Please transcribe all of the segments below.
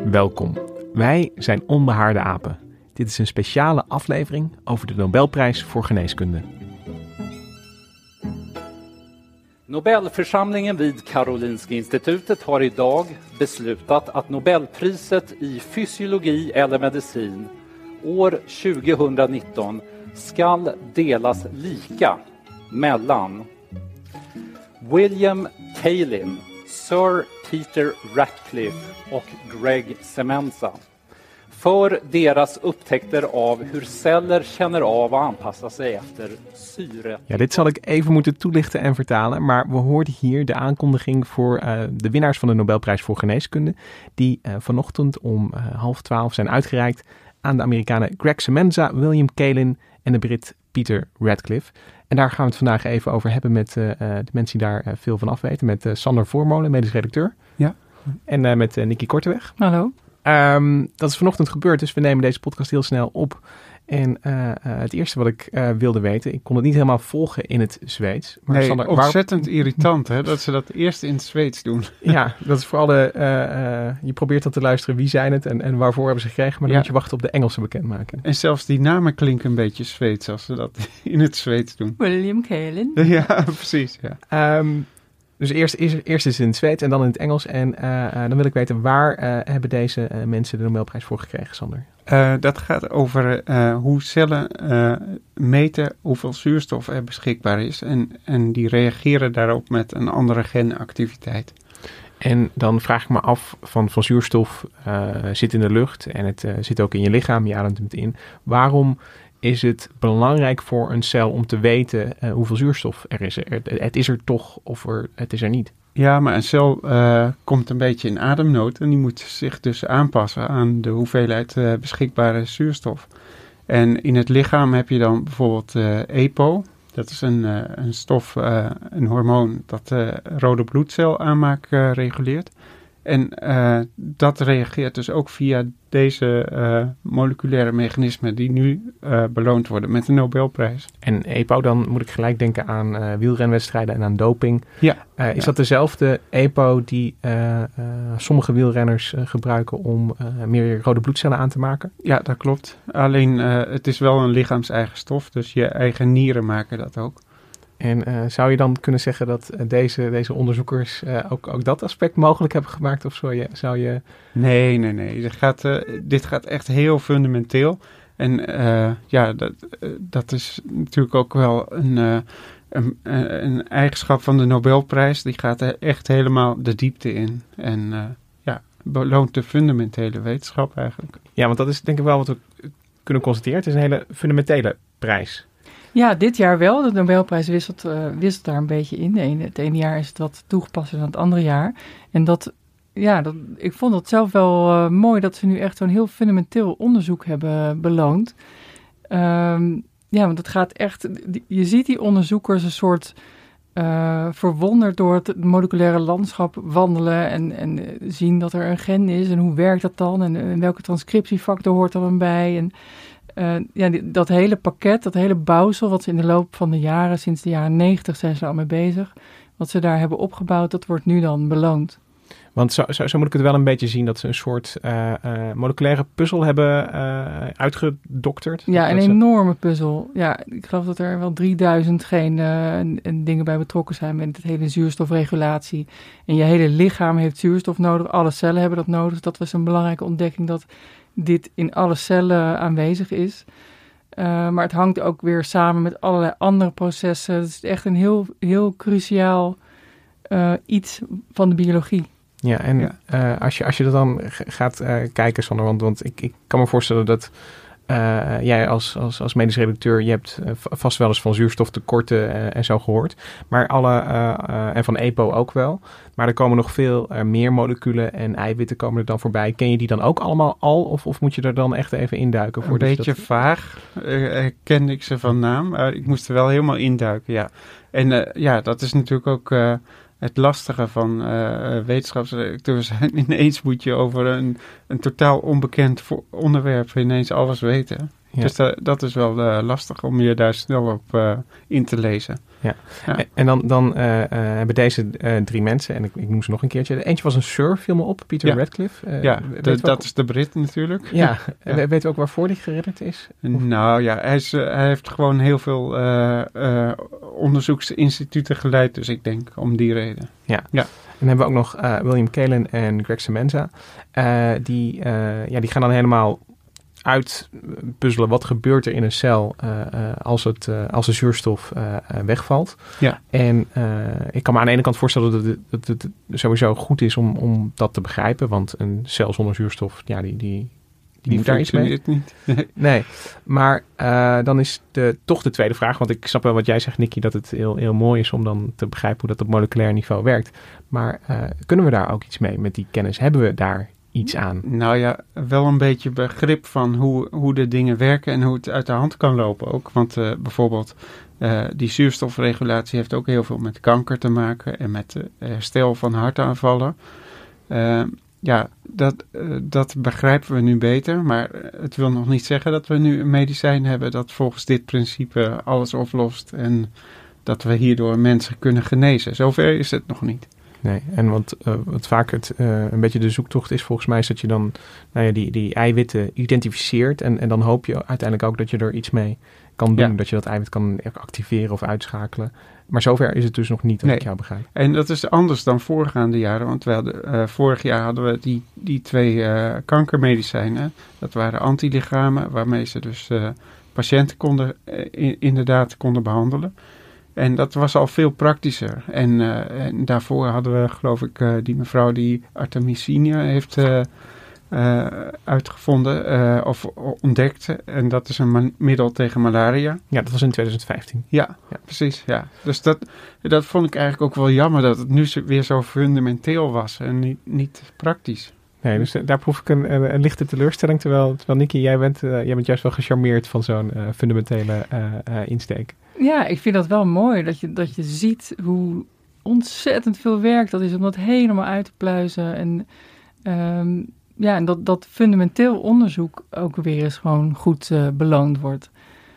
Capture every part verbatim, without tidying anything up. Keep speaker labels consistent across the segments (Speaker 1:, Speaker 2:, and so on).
Speaker 1: welkom. Wij zijn Onbehaarde Apen. Dit is een speciale aflevering over de Nobelprijs voor geneeskunde.
Speaker 2: Nobelförsamlingen vid Karolinska Institutet har idag beslutat att Nobelpriset i fysiologi eller medicin år tjugonitton skall delas lika mellan William Kaelin, Sir Peter Ratcliffe och Greg Semenza för deras upptäckter av hur celler känner av och anpassar sig efter syre.
Speaker 1: Ja, dit zal ik even moeten toelichten en vertalen, maar we hoorden hier de aankondiging voor uh, de winnaars van de Nobelprijs voor geneeskunde, die uh, vanochtend om uh, half twaalf zijn uitgereikt aan de Amerikanen Greg Semenza, William Kaelin en de Brit Peter Ratcliffe. En daar gaan we het vandaag even over hebben met uh, de mensen die daar uh, veel van af weten. Met uh, Sander Voormolen, medisch redacteur.
Speaker 3: Ja.
Speaker 1: En uh, met uh, Nikki Korteweg.
Speaker 4: Hallo.
Speaker 1: Um, dat is vanochtend gebeurd, dus we nemen deze podcast heel snel op. En uh, uh, het eerste wat ik uh, wilde weten, ik kon het niet helemaal volgen in het Zweeds. Maar
Speaker 3: nee,
Speaker 1: Sander,
Speaker 3: ontzettend
Speaker 1: waar...
Speaker 3: irritant hè, dat ze dat eerst in het Zweeds doen.
Speaker 1: Ja, dat is voor alle, uh, uh, je probeert dan te luisteren wie zijn het en, en waarvoor hebben ze gekregen, maar dan ja. moet je wachten op de Engelse bekendmaken.
Speaker 3: En zelfs die namen klinken een beetje Zweeds als ze dat in het Zweeds doen.
Speaker 4: William Kaelin.
Speaker 3: Ja, precies. Ja.
Speaker 1: Um, Dus eerst is, eerst is het in het Zweeds en dan in het Engels. En uh, uh, dan wil ik weten, waar uh, hebben deze uh, mensen de Nobelprijs voor gekregen, Sander?
Speaker 3: Uh, dat gaat over uh, hoe cellen uh, meten hoeveel zuurstof er beschikbaar is. En, en die reageren daarop met een andere genactiviteit.
Speaker 1: En dan vraag ik me af, van, van zuurstof uh, zit in de lucht en het uh, zit ook in je lichaam, je ademt het in. Waarom is het belangrijk voor een cel om te weten uh, hoeveel zuurstof er is? Er, het is er toch of er, het is er niet.
Speaker 3: Ja, maar een cel uh, komt een beetje in ademnood en die moet zich dus aanpassen aan de hoeveelheid uh, beschikbare zuurstof. En in het lichaam heb je dan bijvoorbeeld uh, E P O. Dat is een, uh, een stof, uh, een hormoon dat uh, rode bloedcel aanmaak uh, reguleert. En uh, dat reageert dus ook via deze uh, moleculaire mechanismen die nu uh, beloond worden met de Nobelprijs.
Speaker 1: En E P O, dan moet ik gelijk denken aan uh, wielrenwedstrijden en aan doping.
Speaker 3: Ja.
Speaker 1: Uh, is
Speaker 3: ja.
Speaker 1: dat dezelfde E P O die uh, uh, sommige wielrenners uh, gebruiken om uh, meer rode bloedcellen aan te maken?
Speaker 3: Ja, dat klopt. Alleen uh, het is wel een lichaams-eigen stof, dus je eigen nieren maken dat ook.
Speaker 1: En uh, zou je dan kunnen zeggen dat uh, deze, deze onderzoekers uh, ook, ook dat aspect mogelijk hebben gemaakt? Of zou je... Zou je...
Speaker 3: Nee, nee, nee. Dit gaat, uh, dit gaat echt heel fundamenteel. En uh, ja, dat, uh, dat is natuurlijk ook wel een, uh, een, een eigenschap van de Nobelprijs. Die gaat er echt helemaal de diepte in. En uh, ja, beloont de fundamentele wetenschap eigenlijk.
Speaker 1: Ja, want dat is denk ik wel wat we kunnen constateren. Het is een hele fundamentele prijs.
Speaker 4: Ja, dit jaar wel. De Nobelprijs wisselt, uh, wisselt daar een beetje in. De ene, het ene jaar is het wat toegepast dan het andere jaar. En dat, ja, dat, ik vond het zelf wel uh, mooi dat ze nu echt zo'n heel fundamenteel onderzoek hebben beloond. Um, ja, want het gaat echt, je ziet die onderzoekers een soort uh, verwonderd door het moleculaire landschap wandelen en, en zien dat er een gen is en hoe werkt dat dan en, en welke transcriptiefactor hoort er dan bij en Uh, ja, die, dat hele pakket, dat hele bouwsel wat ze in de loop van de jaren, sinds de jaren negentig zijn ze al mee bezig, wat ze daar hebben opgebouwd, dat wordt nu dan beloond.
Speaker 1: Want zo, zo, zo moet ik het wel een beetje zien, dat ze een soort uh, uh, moleculaire puzzel hebben uh, uitgedokterd.
Speaker 4: Ja,
Speaker 1: dat
Speaker 4: een
Speaker 1: ze...
Speaker 4: enorme puzzel. Ja, ik geloof dat er wel drieduizend geen, uh, en, en dingen bij betrokken zijn met het hele zuurstofregulatie. En je hele lichaam heeft zuurstof nodig, alle cellen hebben dat nodig. Dat was een belangrijke ontdekking, dat dit in alle cellen aanwezig is. Uh, maar het hangt ook weer samen met allerlei andere processen. Het is echt een heel, heel cruciaal uh, iets van de biologie.
Speaker 1: Ja, en ja. Uh, als, je, als je er dan g- gaat uh, kijken, Sander, want, want ik, ik kan me voorstellen dat uh, jij als, als, als medisch redacteur, je hebt uh, vast wel eens van zuurstoftekorten uh, en zo gehoord. Maar alle, uh, uh, en van E P O ook wel. Maar er komen nog veel uh, meer moleculen en eiwitten komen er dan voorbij. Ken je die dan ook allemaal al? Of, of moet je er dan echt even induiken?
Speaker 3: Een beetje dat... vaag uh, kende ik ze van naam. Maar ik moest er wel helemaal induiken, ja. En uh, ja, dat is natuurlijk ook Uh, het lastige van uh, wetenschapsredacteurs zijn. Ineens moet je over een, een totaal onbekend vo- onderwerp ineens alles weten. Ja. Dus uh, dat is wel uh, lastig om je daar snel op uh, in te lezen.
Speaker 1: Ja. Ja. En, en dan, dan uh, uh, hebben deze uh, drie mensen, en ik, ik noem ze nog een keertje. Eentje was een Sir, viel me op, Peter ja. Radcliffe. Uh,
Speaker 3: ja, de, dat ook, is de Brit natuurlijk.
Speaker 1: Ja, ja. We, weten we ook waarvoor die geridderd is? Of?
Speaker 3: Nou ja, hij, is, uh, hij heeft gewoon heel veel uh, uh, onderzoeksinstituten geleid, dus ik denk om die reden.
Speaker 1: Ja. ja. En dan hebben we ook nog uh, William Kaelin en Greg Semenza. Uh, die, uh, ja, die gaan dan helemaal uitpuzzelen wat gebeurt er in een cel uh, uh, als, het, uh, als de zuurstof uh, uh, wegvalt.
Speaker 3: Ja.
Speaker 1: En uh, ik kan me aan de ene kant voorstellen dat het, dat het sowieso goed is om, om dat te begrijpen. Want een cel zonder zuurstof, ja, die, die, die,
Speaker 3: die
Speaker 1: moet daar iets mee.
Speaker 3: Het niet.
Speaker 1: Nee. nee. Maar uh, dan is de, toch de tweede vraag. Want ik snap wel wat jij zegt, Nicky, dat het heel, heel mooi is om dan te begrijpen hoe dat op moleculair niveau werkt. Maar uh, kunnen we daar ook iets mee met die kennis? Hebben we daar iets aan?
Speaker 3: Nou ja, wel een beetje begrip van hoe, hoe de dingen werken en hoe het uit de hand kan lopen ook. Want uh, bijvoorbeeld uh, die zuurstofregulatie heeft ook heel veel met kanker te maken en met uh, herstel van hartaanvallen. Uh, ja, dat, uh, dat begrijpen we nu beter, maar het wil nog niet zeggen dat we nu een medicijn hebben dat volgens dit principe alles oplost en dat we hierdoor mensen kunnen genezen. Zover is het nog niet.
Speaker 1: Nee, en wat, uh, wat vaak het, uh, een beetje de zoektocht is volgens mij is dat je dan nou ja, die, die eiwitten identificeert en, en dan hoop je uiteindelijk ook dat je er iets mee kan doen. Ja. Dat je dat eiwit kan activeren of uitschakelen. Maar zover is het dus nog niet, als nee. ik jou begrijp.
Speaker 3: En dat is anders dan voorgaande jaren, want we hadden, uh, vorig jaar hadden we die, die twee uh, kankermedicijnen. Dat waren antilichamen waarmee ze dus uh, patiënten konden, uh, in, inderdaad konden behandelen. En dat was al veel praktischer. En, uh, en daarvoor hadden we, geloof ik, uh, die mevrouw die artemisine heeft uh, uh, uitgevonden uh, of ontdekt. En dat is een man- middel tegen malaria.
Speaker 1: Ja, dat was in twintig vijftien.
Speaker 3: Ja, ja. precies. Ja. Dus dat, dat vond ik eigenlijk ook wel jammer dat het nu weer zo fundamenteel was en niet, niet praktisch.
Speaker 1: Nee, dus daar proef ik een, een, een lichte teleurstelling. Terwijl, terwijl Nicky, jij bent, uh, jij bent juist wel gecharmeerd van zo'n uh, fundamentele uh, uh, insteek.
Speaker 4: Ja, ik vind dat wel mooi. Dat je, dat je ziet hoe ontzettend veel werk dat is om dat helemaal uit te pluizen. En, um, ja, en dat, dat fundamenteel onderzoek ook weer eens gewoon goed uh, beloond wordt.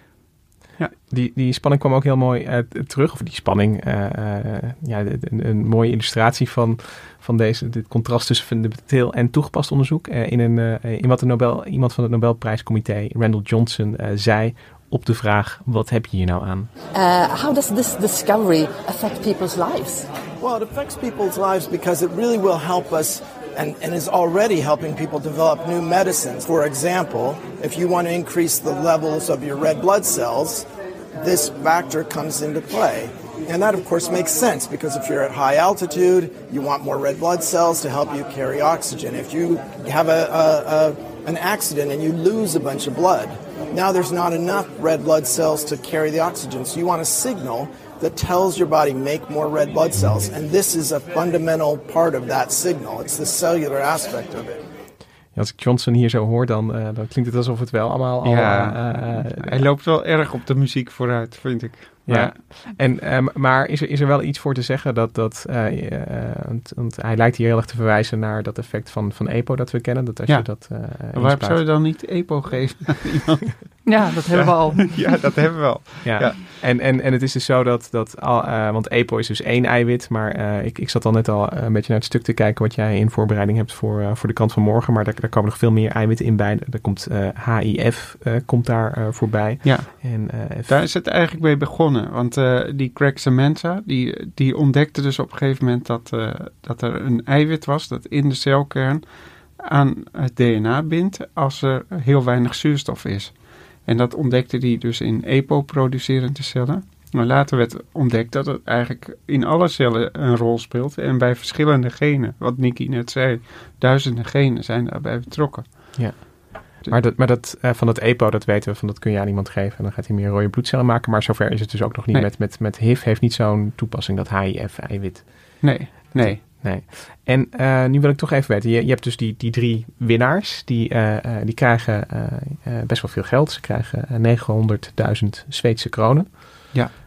Speaker 1: Ja, die, die spanning kwam ook heel mooi uh, terug. Of die spanning, uh, uh, ja, een, een mooie illustratie van, van deze, dit contrast tussen fundamenteel en toegepast onderzoek. Uh, in, een, uh, in wat de Nobel, iemand van het Nobelprijscomité, Randall Johnson, uh, zei op de vraag, wat heb je hier nou aan?
Speaker 5: Uh, how does this discovery affect people's lives?
Speaker 6: Well, it affects people's lives because it really will help us and, and is already helping people develop new medicines. For example, if you want to increase the levels of your red blood cells, this factor comes into play. And that, of course, makes sense because if you're at high altitude, you want more red blood cells to help you carry oxygen. If you have a, a, a, an accident and you lose a bunch of blood, now there's not enough red blood cells to carry the oxygen. So you want a signal that tells your body make more red blood cells. And this is a fundamental part of that signal. It's the cellular aspect of it.
Speaker 1: Ja, als ik Johnson hier zo hoor, dan, uh, dan klinkt het alsof het wel allemaal...
Speaker 3: Ja,
Speaker 1: al, uh, uh,
Speaker 3: hij loopt wel erg op de muziek vooruit, vind ik.
Speaker 1: Ja, ja. En, um, maar is er, is er wel iets voor te zeggen dat... dat uh, uh, want, want hij lijkt hier heel erg te verwijzen naar dat effect van, van E P O dat we kennen. Dat als
Speaker 3: ja.
Speaker 1: je dat, uh,
Speaker 3: waarom zou je dan niet E P O geven aan iemand?
Speaker 4: Ja, dat hebben
Speaker 3: ja.
Speaker 4: we al.
Speaker 3: Ja, dat hebben we al.
Speaker 1: Ja.
Speaker 3: Ja.
Speaker 1: En, en, en het is dus zo dat... dat al, uh, want E P O is dus één eiwit. Maar uh, ik, ik zat al net al een beetje naar het stuk te kijken... wat jij in voorbereiding hebt voor, uh, voor de krant van morgen. Maar daar, daar komen nog veel meer eiwitten in bij. Er komt uh, H I F uh, komt daar uh, voorbij.
Speaker 3: Ja,
Speaker 1: en, uh, F...
Speaker 3: daar is het eigenlijk mee begonnen. Want uh, die Greg Semenza, die, die ontdekte dus op een gegeven moment... Dat, uh, dat er een eiwit was dat in de celkern aan het D N A bindt... als er heel weinig zuurstof is. En dat ontdekte hij dus in E P O-producerende cellen. Maar later werd ontdekt dat het eigenlijk in alle cellen een rol speelt. En bij verschillende genen, wat Nicky net zei, duizenden genen zijn daarbij betrokken.
Speaker 1: Ja, maar, dat, maar dat, uh, van dat E P O, dat weten we, van dat kun je aan iemand geven. En dan gaat hij meer rode bloedcellen maken. Maar zover is het dus ook nog niet. Nee. Met, met, met H I V heeft niet zo'n toepassing, dat H I F-eiwit.
Speaker 3: Nee, nee.
Speaker 1: Nee. En uh, nu wil ik toch even weten. Je, je hebt dus die, die drie winnaars. Die, uh, uh, die krijgen uh, uh, best wel veel geld. Ze krijgen uh, negenhonderdduizend Zweedse kronen.
Speaker 3: Ja.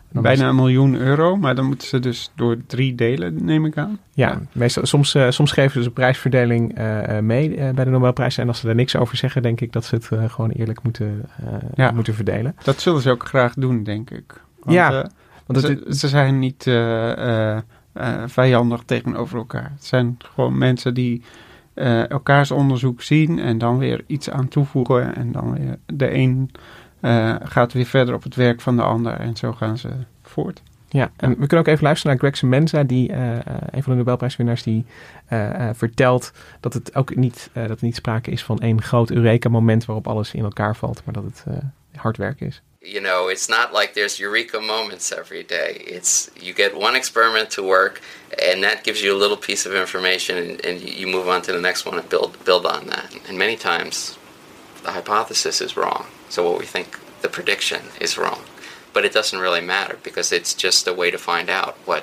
Speaker 3: Bijna een miljoen euro, maar dan moeten ze dus door drie delen, neem ik aan.
Speaker 1: Ja, ja. Meestal, soms, uh, soms geven ze de prijsverdeling uh, mee uh, bij de Nobelprijs. En als ze daar niks over zeggen, denk ik dat ze het uh, gewoon eerlijk moeten, uh, ja. moeten verdelen.
Speaker 3: Dat zullen ze ook graag doen, denk ik. Want,
Speaker 1: ja.
Speaker 3: Uh, want ze, het, ze zijn niet uh, uh, uh, vijandig tegenover elkaar. Het zijn gewoon mensen die uh, elkaars onderzoek zien en dan weer iets aan toevoegen. En dan weer de een uh, gaat weer verder op het werk van de ander en zo gaan ze voort.
Speaker 1: Ja, en we kunnen ook even luisteren naar Greg Semenza, die uh, een van de Nobelprijswinnaars, die uh, uh, vertelt dat het ook niet, uh, dat er niet sprake is van één groot Eureka-moment waarop alles in elkaar valt, maar dat het uh, hard werk is.
Speaker 7: You know, it's not like there's eureka moments every day. It's you get one experiment to work, and that gives you a little piece of information, and, and you move on to the next one and build build on that. And many times, the hypothesis is wrong. So what we think the prediction is wrong. But it doesn't really matter because it's just a way to find out what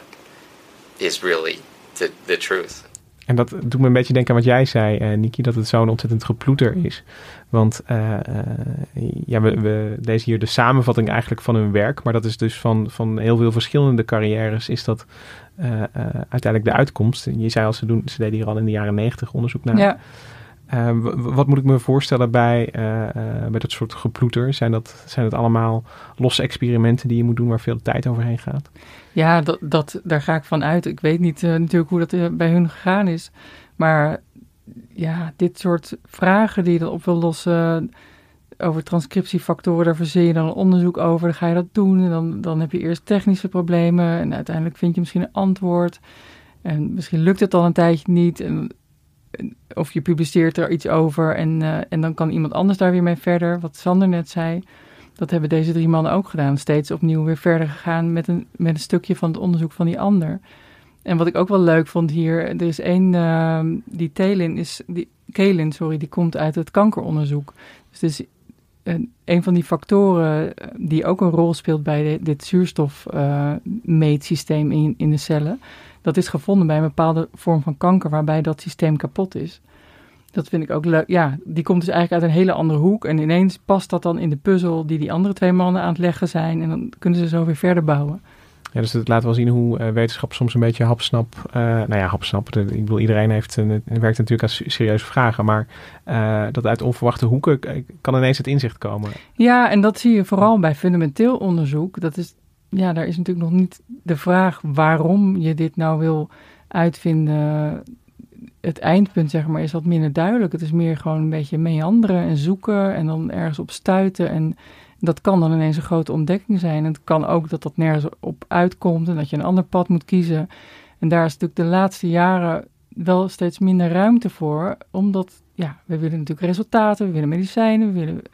Speaker 7: is really the, the truth.
Speaker 1: En dat doet me een beetje denken aan wat jij zei, uh, Niki, dat het zo'n ontzettend geploeter is. Want uh, uh, ja, we, we lezen hier de samenvatting eigenlijk van hun werk, maar dat is dus van, van heel veel verschillende carrières is dat uh, uh, uiteindelijk de uitkomst. Je zei al, ze, doen, ze deden hier al in de jaren negentig onderzoek naar.
Speaker 4: Ja.
Speaker 1: Uh, w- wat moet ik me voorstellen bij, uh, uh, bij dat soort geploeter? Zijn dat, zijn dat allemaal losse experimenten die je moet doen waar veel tijd overheen gaat?
Speaker 4: Ja, dat, dat, daar ga ik van uit. Ik weet niet uh, natuurlijk hoe dat uh, bij hun gegaan is. Maar ja, dit soort vragen die je dan op wil lossen over transcriptiefactoren, daar verzin je dan een onderzoek over. Dan ga je dat doen en dan, dan heb je eerst technische problemen en uiteindelijk vind je misschien een antwoord. En misschien lukt het dan een tijdje niet en of je publiceert er iets over en, uh, en dan kan iemand anders daar weer mee verder. Wat Sander net zei, dat hebben deze drie mannen ook gedaan. Steeds opnieuw weer verder gegaan met een, met een stukje van het onderzoek van die ander. En wat ik ook wel leuk vond hier, er is één, uh, die Telin is, die, Kelin, sorry, die komt uit het kankeronderzoek. Dus het is een, een van die factoren die ook een rol speelt bij de, dit zuurstofmeetsysteem uh, in, in de cellen. Dat is gevonden bij een bepaalde vorm van kanker waarbij dat systeem kapot is. Dat vind ik ook leuk. Ja, die komt dus eigenlijk uit een hele andere hoek. En ineens past dat dan in de puzzel die die andere twee mannen aan het leggen zijn. En dan kunnen ze zo weer verder bouwen.
Speaker 1: Ja, dus het laat wel zien hoe uh, wetenschap soms een beetje hapsnap... Uh, nou ja, hapsnap. Ik bedoel, iedereen heeft, uh, werkt natuurlijk aan serieuze vragen. Maar uh, dat uit onverwachte hoeken kan ineens het inzicht komen.
Speaker 4: Ja, en dat zie je vooral bij fundamenteel onderzoek. Dat is... Ja, daar is natuurlijk nog niet de vraag waarom je dit nou wil uitvinden. Het eindpunt, zeg maar, is wat minder duidelijk. Het is meer gewoon een beetje meanderen en zoeken en dan ergens op stuiten. En dat kan dan ineens een grote ontdekking zijn. En het kan ook dat dat nergens op uitkomt en dat je een ander pad moet kiezen. En daar is natuurlijk de laatste jaren wel steeds minder ruimte voor. Omdat, ja, we willen natuurlijk resultaten, we willen medicijnen, we willen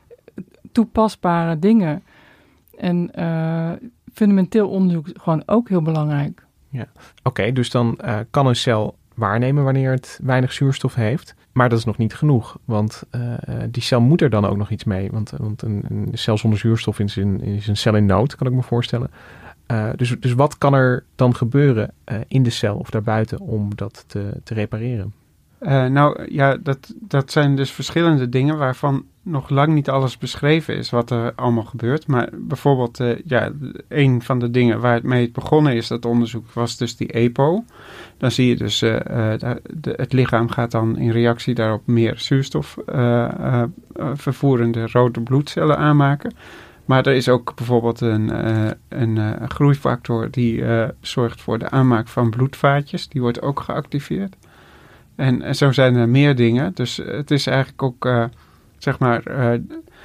Speaker 4: toepasbare dingen. En uh, fundamenteel onderzoek is gewoon ook heel belangrijk.
Speaker 1: Ja. Oké, okay, dus dan uh, kan een cel waarnemen wanneer het weinig zuurstof heeft. Maar dat is nog niet genoeg, want uh, die cel moet er dan ook nog iets mee. Want, want een, een cel zonder zuurstof is een, is een cel in nood, kan ik me voorstellen. Uh, dus, dus wat kan er dan gebeuren uh, in de cel of daarbuiten om dat te, te repareren?
Speaker 3: Uh, nou ja, dat, dat zijn dus verschillende dingen waarvan nog lang niet alles beschreven is wat er allemaal gebeurt. Maar bijvoorbeeld, uh, ja, een van de dingen waar het mee begonnen is, dat onderzoek, was dus die E P O. Dan zie je dus, uh, uh, de, de, het lichaam gaat dan in reactie daarop meer zuurstof uh, uh, vervoerende rode bloedcellen aanmaken. Maar er is ook bijvoorbeeld een, uh, een uh, groeifactor die uh, zorgt voor de aanmaak van bloedvaatjes. Die wordt ook geactiveerd. En, en zo zijn er meer dingen. Dus het is eigenlijk ook, uh, zeg maar, uh,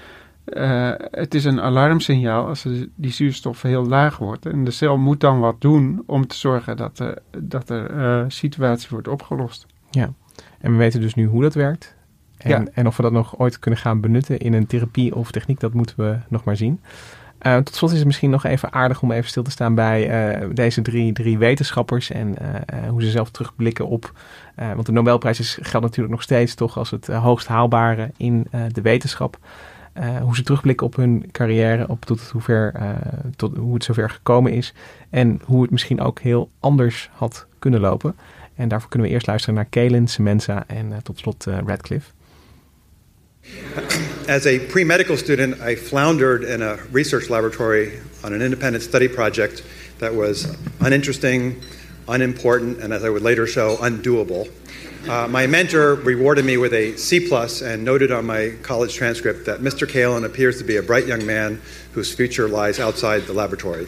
Speaker 3: uh, het is een alarmsignaal als die zuurstof heel laag wordt. En de cel moet dan wat doen om te zorgen dat, uh, dat er uh, situatie wordt opgelost.
Speaker 1: Ja, en we weten dus nu hoe dat werkt. En,
Speaker 3: ja.
Speaker 1: en of we dat nog ooit kunnen gaan benutten in een therapie of techniek, dat moeten we nog maar zien. Uh, tot slot is het misschien nog even aardig om even stil te staan bij uh, deze drie, drie wetenschappers en uh, uh, hoe ze zelf terugblikken op... Uh, want de Nobelprijs is, geldt natuurlijk nog steeds toch als het uh, hoogst haalbare in uh, de wetenschap. Uh, hoe ze terugblikken op hun carrière, op tot hoever, uh, tot hoe het zover gekomen is. En hoe het misschien ook heel anders had kunnen lopen. En daarvoor kunnen we eerst luisteren naar Kelin, Semenza en uh, tot slot uh, Radcliffe.
Speaker 8: as a pre-medical student, I floundered in a research laboratory on an independent study project that was uninteresting, unimportant, and as I would later show, undoable. Uh, my mentor rewarded me with a C plus and noted on my college transcript that Mister Kalin appears to be a bright young man whose future lies outside the laboratory.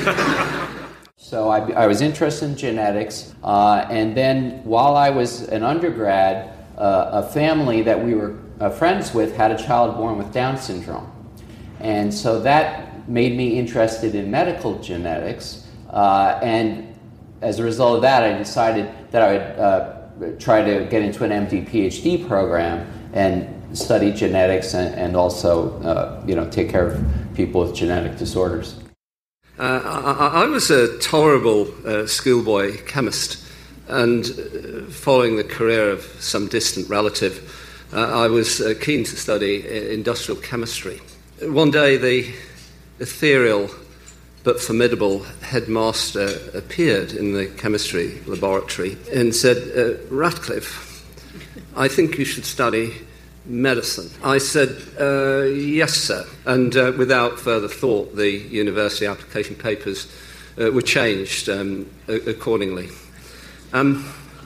Speaker 9: So I, I was interested in genetics, uh, and then while I was an undergrad, uh, a family that we were uh, friends with had a child born with Down syndrome. And so that made me interested in medical genetics, uh, and as a result of that, I decided that I would uh, try to get into an M D P H D program and study genetics and, and also, uh, you know, take care of people with genetic disorders.
Speaker 10: Uh, I, I was a tolerable uh, schoolboy chemist, and uh, following the career of some distant relative, uh, I was uh, keen to study industrial chemistry. One day, the ethereal but formidable headmaster appeared in the chemistry laboratory and said, uh, Ratcliffe, I think you should study medicine. I said, uh, yes, sir. And uh, without further thought, the university application papers uh, were changed um, accordingly. Um,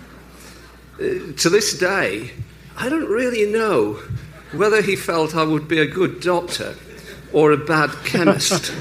Speaker 10: uh, to this day, I don't really know whether he felt I would be a good doctor or a bad chemist.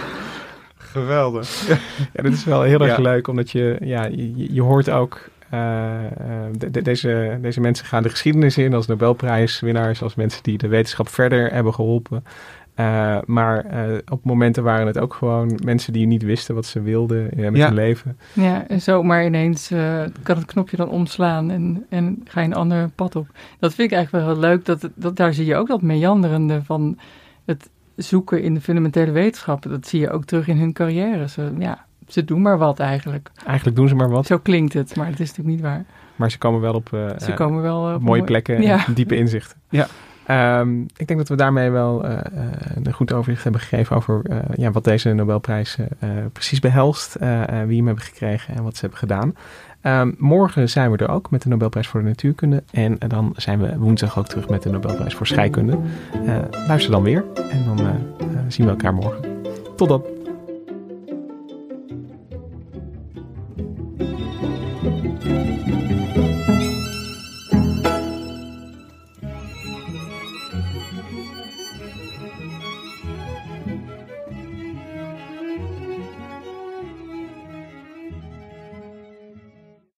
Speaker 1: Geweldig. Ja, dit is wel heel erg ja. leuk, omdat je, ja, je, je hoort ook... Uh, de, de, deze, deze mensen gaan de geschiedenis in als Nobelprijswinnaars, als mensen die de wetenschap verder hebben geholpen. Uh, maar uh, op momenten waren het ook gewoon mensen die niet wisten wat ze wilden uh, met ja. hun leven.
Speaker 4: Ja, en zomaar ineens uh, kan het knopje dan omslaan en, en ga je een ander pad op. Dat vind ik eigenlijk wel heel leuk. Dat, dat, daar zie je ook dat meanderende van het zoeken in de fundamentele wetenschappen. Dat zie je ook terug in hun carrière. Zo, ja. Ze doen maar wat eigenlijk.
Speaker 1: Eigenlijk doen ze maar wat.
Speaker 4: Zo klinkt het, maar het is natuurlijk niet waar.
Speaker 1: Maar ze komen wel op, uh,
Speaker 4: ze komen wel, uh,
Speaker 1: op mooie plekken
Speaker 4: ja.
Speaker 1: en diepe inzichten.
Speaker 3: Ja.
Speaker 1: Um, ik denk dat we daarmee wel uh, uh, een goed overzicht hebben gegeven over uh, ja, wat deze Nobelprijs uh, precies behelst. Uh, uh, wie hem hebben gekregen en wat ze hebben gedaan. Um, morgen zijn we er ook met de Nobelprijs voor de natuurkunde. En uh, dan zijn we woensdag ook terug met de Nobelprijs voor scheikunde. Uh, luister dan weer en dan uh, uh, zien we elkaar morgen. Tot dan.